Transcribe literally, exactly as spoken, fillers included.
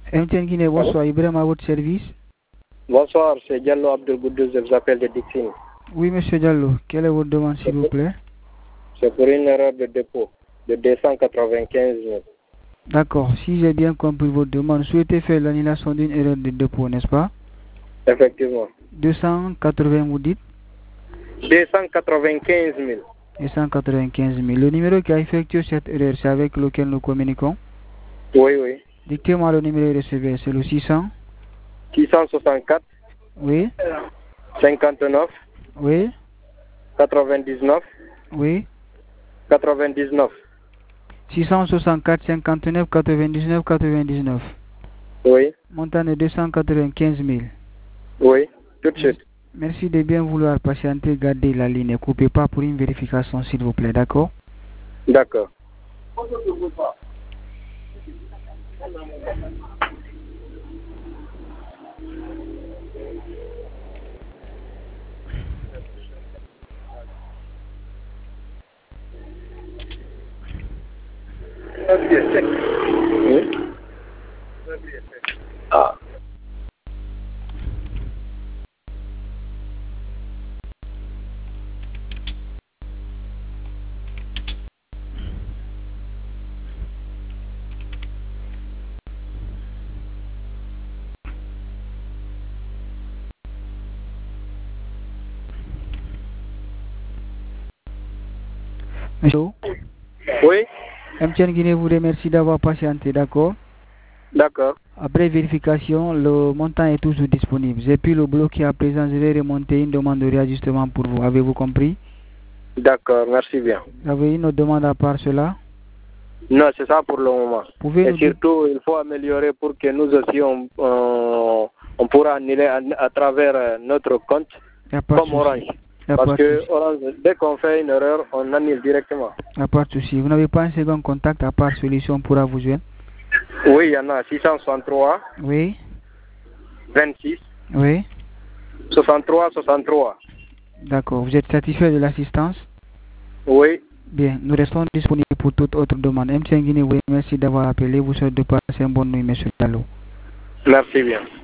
M T N Guinée, bonsoir. Ibrahim à votre service. Bonsoir, c'est Diallo Abdelgoudou, je vous appelle de Dixine. Oui, monsieur Diallo. Quelle est votre demande, s'il vous plaît? C'est pour une erreur de dépôt de deux cent quatre-vingt-quinze mille. D'accord. Si j'ai bien compris votre demande, souhaitez faire l'annulation d'une erreur de dépôt, n'est-ce pas? Effectivement. deux cent quatre-vingts, vous dites? deux cent quatre-vingt-quinze mille. deux cent quatre-vingt-quinze mille. Le numéro qui a effectué cette erreur, c'est avec lequel nous communiquons? Oui, oui. Dictez-moi le numéro recevé, c'est le six cents. six cent soixante-quatre. Oui. cinquante-neuf. Oui. quatre-vingt-dix-neuf. Oui. quatre-vingt-dix-neuf. six cent soixante-quatre, cinquante-neuf, quatre-vingt-dix-neuf, quatre-vingt-dix-neuf. Oui. Montant de deux cent quatre-vingt-quinze mille. Oui, tout de suite. Merci de bien vouloir patienter, garder la ligne. Ne coupez pas pour une vérification, s'il vous plaît, d'accord? D'accord. Oui. Ah. Monsieur? Oui. M T N Guinée vous remercie d'avoir patienté, d'accord? D'accord. Après vérification, le montant est toujours disponible. J'ai pu le bloquer à présent. Je vais remonter une demande de réajustement pour vous. Avez-vous compris? D'accord, merci bien. Vous avez une autre demande à part cela? Non, c'est ça pour le moment. Pouvez Et nous surtout, il faut améliorer pour que nous aussi, on, on, on pourra annuler à, à travers notre compte comme Orange. Parce que Orange, dès qu'on fait une erreur, on annule directement. Il n'y a pas de souci. Vous n'avez pas un second contact à part solution pourra vous joindre? Oui, il y en a. six cent soixante-trois. Oui. vingt-six. Oui. soixante-trois, soixante-trois. D'accord. Vous êtes satisfait de l'assistance? Oui. Bien. Nous restons disponibles pour toute autre demande. M T N Guinée vous remercie d'avoir appelé. Vous souhaite de passer une bonne nuit, monsieur Diallo. Merci bien.